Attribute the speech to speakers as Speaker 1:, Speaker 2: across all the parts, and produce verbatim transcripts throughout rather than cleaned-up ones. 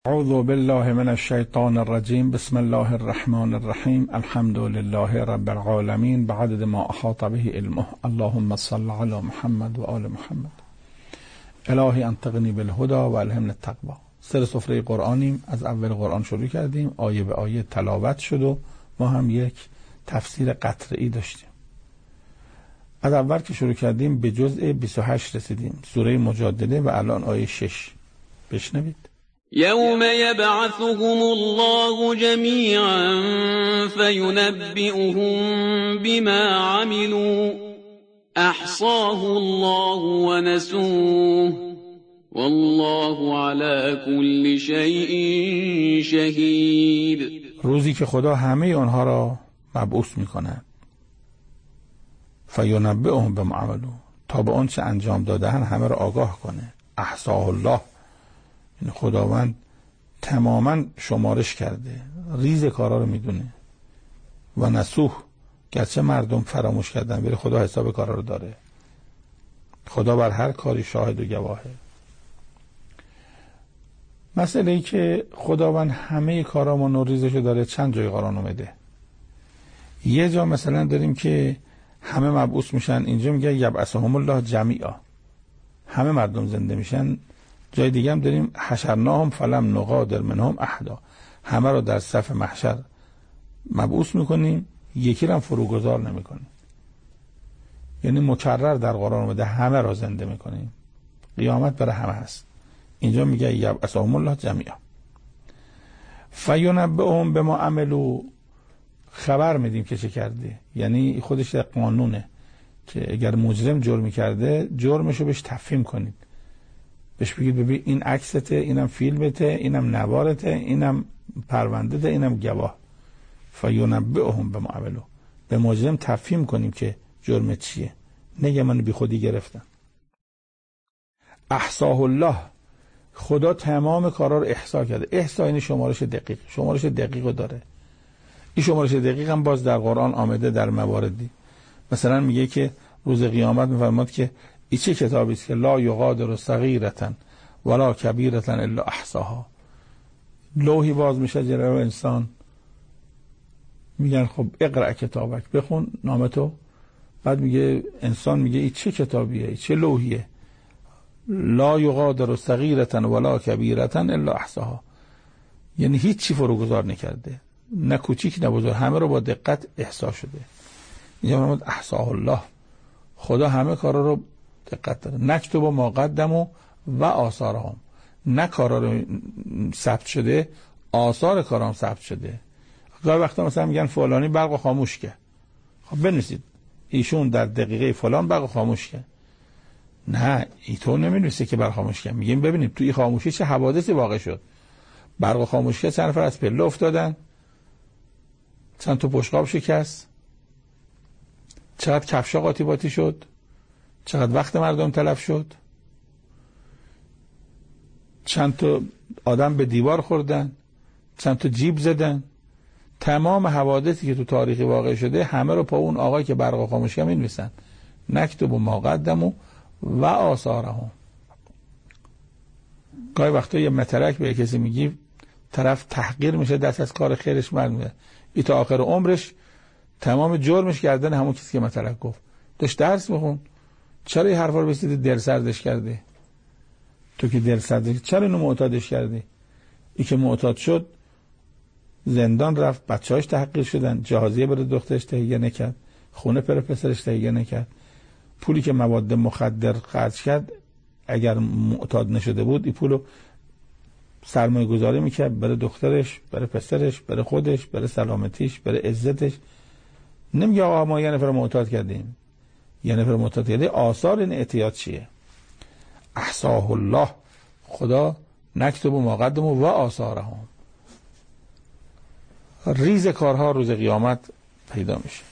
Speaker 1: اعوذ بالله من الشیطان الرجیم. بسم الله الرحمن الرحیم. الحمد لله رب العالمین بعدد ما احاط به علمه. اللهم صل علی محمد و آل محمد. الهی انطقنی بالهدى و الهمنی التقوی. سر سفره قرآنیم. از اول قرآن شروع کردیم، آیه به آیه تلاوت شد و ما هم یک تفسیر قطعی داشتیم. از اول که شروع کردیم به جزء بیست و هشت رسیدیم، سوره مجادله، و الان آیه شش. بشنوید.
Speaker 2: یوم یبعثهم الله جمیعا فینبئهم بما عملوا احصاه الله ونسوه والله على كل شیء شهید.
Speaker 1: روزی که خدا همه آنها را مبعوث می‌کند، فینبئهم بما عملوا، تا به آنچه انجام دادن همه را آگاه کنه. احصاه الله، این خداوند تماما شمارش کرده، ریز کارا رو میدونه. و نسوه، گرچه مردم فراموش کردن ولی خدا حساب کارا رو داره. خدا بر هر کاری شاهد و گواهه. مسئله ای که خداوند همه کارامون رو ریزشو داره چند جای قرآن اومده. یه جا مثلا داریم که همه مبعوث میشن، اینجا میگه یبعثهم الله جمیعا، همه مردم زنده میشن. جای دیگه هم داریم حشرناهم فلم نغادر منهم احدا، همه رو در صف محشر مبعوث میکنیم، یکی رو هم فروگذار نمیکنیم. یعنی مکرر در قرآن اومده همه رو زنده میکنیم. قیامت برای همه هست. اینجا میگه یبعثهم الله جمیعا فینبئهم بما عملوا، خبر میدیم که چه کرده. یعنی خودش قانونه که اگر مجرم جرمی کرده جرمشو بهش تفهیم کنید، بهش بگید ببین این عکسته، اینم فیلمته، اینم نوارته، اینم پروندهته، اینم گواه. فینبئهم بما عملوا، به مجرم تفهیم کنیم که جرم چیه، نگه من بی خودی گرفتم. احصاه الله، خدا تمام کارا رو احصا کرده. احصا یعنی شمارش دقیق، شمارش دقیقو داره. این شمارش دقیق هم باز در قرآن آمده در مواردی. مثلا میگه که روز قیامت میفرماد که این چه کتابی است که لا یغادر صغیرة ولا کبیرة الا احصاها. لوحی باز میشه جلوی انسان، میگن خب اقرأ کتابک، بخون نامتو. بعد میگه انسان میگه این چه کتابیه، این چه لوحیه؟ لا یغادر صغیرة ولا کبیرة الا احصاها، یعنی هیچ چی فروگذار نکرده، نه کوچیک نه بزرگ، همه رو با دقت احصا شده. اینجا فرمود احصاه الله، خدا همه کارا رو دقت داره. نکتب ما قدموا و آثارهم، نه کارا رو ثبت شده، آثار کارام ثبت شده. گاهی وقتا مثلا میگن فلانی برق خاموش کرد، خب بنویسید ایشون در دقیقه فلان برق خاموش کرد. نه اینطور نمی‌نویسه که برق خاموش کرد، میگیم ببینید توی خاموشی چه حوادثی واقع شد. برق خاموش کرد، چند نفر از پله افتادن، چند تا بشقاب شکست، چقدر کفشا قاطی باطی شد، چقدر وقت مردم تلف شد، چند تا آدم به دیوار خوردن، چند تا جیب زدن. تمام حوادثی که تو تاریخی واقع شده همه رو پا اون آقای که برق خاموش کرد می‌نویسن. نکتب ما قدموا و آثارهم. گاهی وقتا یه مترک به کسی میگی، طرف تحقیر میشه، دست از کار خیرش برمی‌داره، این تا آخر عمرش تمام جرمش کردن همون کسی که مترک گفت. داشت درس میخون، چرا این حرفا رو بسیدی دل سردش کرده؟ تو که دل سردش، چرا اینو معتادش کردی؟ این که معتاد شد زندان رفت، بچه‌هاش تحقیر شدن، جهازیه برای دخترش تهیه نکرد، خونه پر پسرش تهیه نکرد، پولی که مواد مخدر خرج کرد اگر معتاد نشده بود این پولو سرمایه گذاری میکرد برای دخترش، برای پسرش، برای خودش، برای سلامتیش، برای عزتش. نمیگه آقا ما یه نفر معتاد کردیم، یه نفر معتاد کردیم. آثار این اعتیاد چیه؟ احصاه الله، خدا نکتب ما قدموا و آثارهم، ریز کارها روز قیامت پیدا میشه.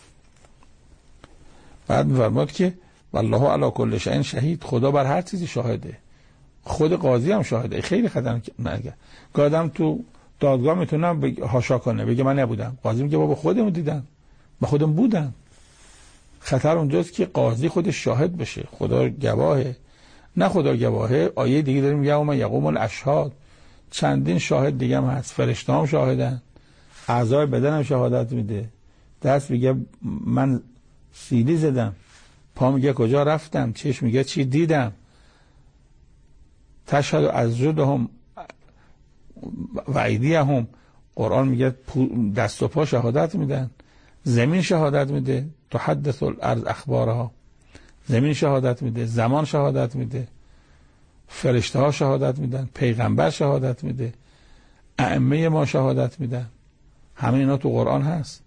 Speaker 1: بعد میفرماد که والله علی کل شیء شهید، خدا بر هر چیزی شاهده. خود قاضی هم شاهده. خیلی خطرناکه. نگه آدم تو دادگاه میتونه هاشا کنه، بگه من نبودم. قاضی میگه بابا خودمون دیدن، با خودم بودم. خطر اونجاست که قاضی خودش شاهد بشه، خدا گواهه. نه خدا گواهه. آیه دیگه داریم میگه و من یقوم الاشهاد، چندین شاهد دیگه هم هست، فرشته هم شاهدن، اعضای بدن هم شهادت میده. دست میگه من سیلی زدم، پا میگه کجا رفتم، چشم میگه چی دیدم. تشهد از جدهم و ایدیهم، قرآن میگه دست و پا شهادت میدن. زمین شهادت میده، تحدث الارض اخبارها، زمین شهادت میده، زمان شهادت میده، فرشته ها شهادت میدن، پیغمبر شهادت میده، ائمه ما شهادت میدن. همه اینا تو قرآن هست.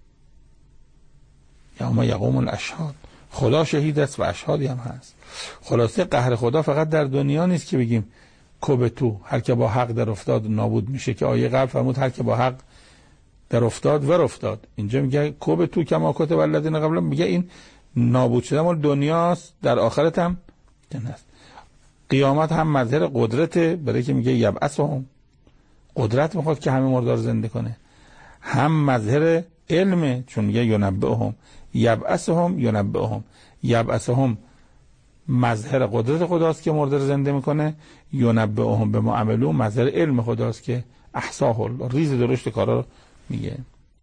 Speaker 1: یوم یقوم الاشهاد، خدا شهید است و اشهادی هم هست. خلاصه قهر خدا فقط در دنیا نیست که بگیم کوب تو، هر که با حق در افتاد نابود میشه، که آیه قبل فرمود هر که با حق در افتاد ور افتاد. اینجا میگه کوب تو کما کتب الذین قبلهم، میگه این نابود شدن مال دنیاست، در آخرت هم جنت. قیامت هم مظهر قدرته، برای که میگه یبعثهم، قدرت میخواد که همه مردار زنده کنه. هم مظهر علمه، چون میگه ینبئهم، یبعثهم ینبئهم. یبعثهم مظهر قدرت خداست که مرده زنده میکنه، ینبئهم بما عملوا مظهر علم خداست که احصاه الله، ریز درشت کارا رو میگه.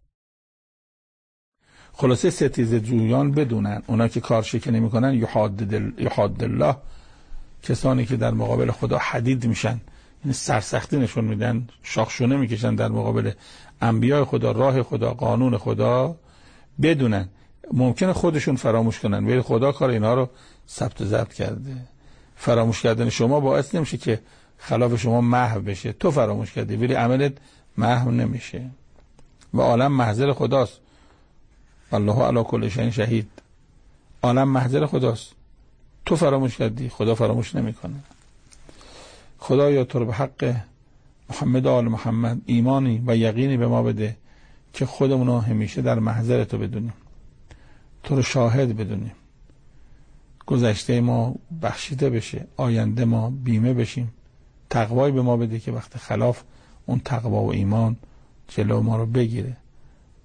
Speaker 1: خلاصه ستیزه جویان بدونن، اونا که کار شکنی میکنن یحاد الله، کسانی که در مقابل خدا حدید میشن، یعنی سرسختی نشون میدن، شاخشونه میکشن در مقابل انبیاء خدا، راه خدا، قانون خدا، بدونن ممکنه خودشون فراموش کنن، ولی خدا کار اینا رو ثبت و ضبط کرده. فراموش کردن شما باعث نمیشه که خلاف شما محو بشه. تو فراموش کردی ولی عملت محو نمیشه و عالم محضر خداست. الله علی کل شیء شهید. عالم محضر خداست. تو فراموش کردی، خدا فراموش نمیکنه. خدایا تو رو به حق محمد آل محمد ایمانی و یقینی به ما بده که خودمون رو همیشه در محضر تو بدونیم، تو رو شاهد بدونیم، گذشته ما بخشیده بشه، آینده ما بیمه بشیم. تقوایی به ما بده که وقت خلاف اون تقوا و ایمان جلو ما رو بگیره.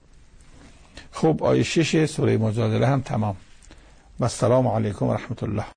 Speaker 1: خب آیه شش سوره مجادله هم تمام. و السلام علیکم و رحمت الله.